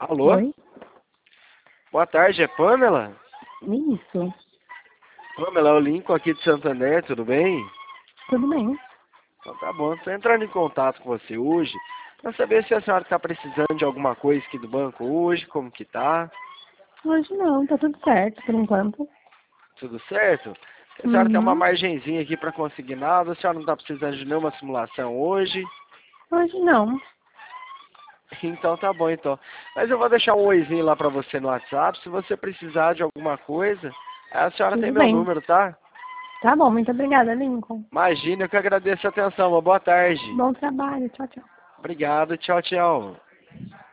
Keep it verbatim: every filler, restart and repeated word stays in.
Alô? Oi? Boa tarde, é Pamela? Isso. Pamela, é o Lincoln aqui de Santander, tudo bem? Tudo bem? Então tá bom, estou entrando em contato com você hoje para saber se a senhora está precisando de alguma coisa aqui do banco hoje, como que tá, Hoje não, tá tudo certo por enquanto. tudo certo? A senhora tem uma Uhum. margenzinha aqui para conseguir nada, a senhora não está precisando de nenhuma simulação hoje, Hoje não. então tá bom então. Mas eu vou deixar um oizinho lá para você no WhatsApp, se você precisar de alguma coisa, a senhora tem Tudo meu bem. número, tá? Tá bom, muito obrigada, Lincoln. Imagina, eu que agradeço a atenção, uma boa tarde. Bom trabalho. Tchau, tchau. Obrigado, tchau, tchau.